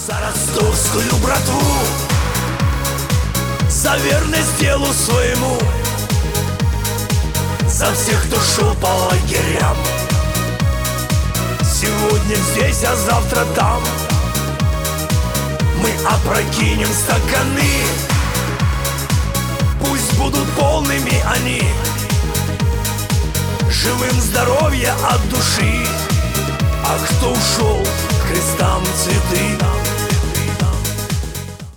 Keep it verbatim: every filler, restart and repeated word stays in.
За ростовскую братву, за верность делу своему, за всех, кто шел по лагерям. Сегодня здесь, а завтра там. Мы опрокинем стаканы, пусть будут полными они. Живым здоровья от души, а кто ушел, крестам цветы.